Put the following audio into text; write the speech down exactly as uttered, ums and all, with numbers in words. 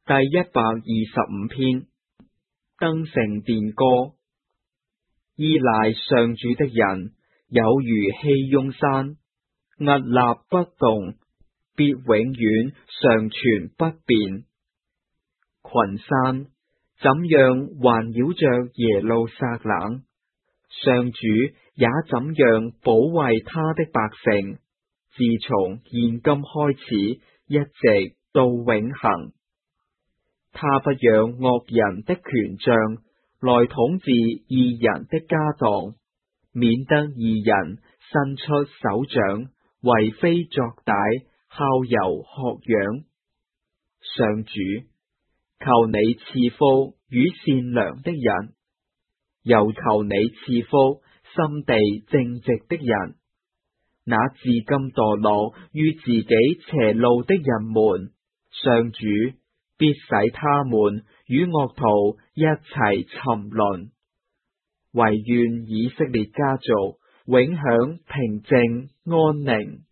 第一百二十五篇，登聖殿歌。依賴上主的人，有如熙雍山，屹立不動，必永遠常存不變。群山怎樣環繞着耶路撒冷，上主也怎樣保衛他的百姓，自從現今開始，一直到永恆。他不讓惡人的權杖來統治義人的家當，免得義人伸出手掌，為非作歹，效尤學養。上主，求你賜福與善良的人，又求你賜福心地正直的人。那至今墮落於自己邪路的人們，上主必使他們與惡徒一齊沉淪。惟願以色列家族永享平靜安寧。